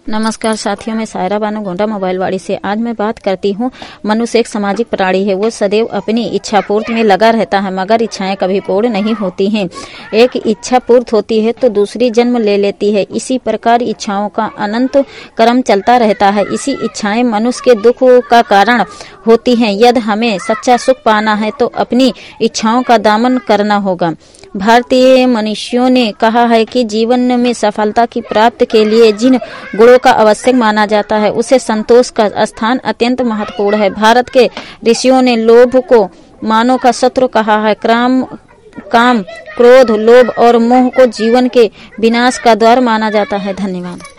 नमस्कार साथियों, मैं सायरा बानो गोंडा मोबाइलवाड़ी से। आज मैं बात करती हूँ, मनुष्य एक सामाजिक प्राणी है। वो सदैव अपनी इच्छा पूर्ति में लगा रहता है, मगर इच्छाएं कभी पूर्ण नहीं होती हैं। एक इच्छा पूर्त होती है तो दूसरी जन्म ले लेती है। इसी प्रकार इच्छाओं का अनंत क्रम चलता रहता है। इसी इच्छाएं मनुष्य के दुख का कारण होती हैं। यदि हमें सच्चा सुख पाना है तो अपनी इच्छाओं का दमन करना होगा। भारतीय मनीषियों ने कहा है कि जीवन में सफलता की प्राप्ति के लिए जिन गुणों का आवश्यक माना जाता है, उसे संतोष का स्थान अत्यंत महत्वपूर्ण है। भारत के ऋषियों ने लोभ को मानव का शत्रु कहा है। काम, क्रोध, लोभ और मोह को जीवन के विनाश का द्वार माना जाता है। धन्यवाद।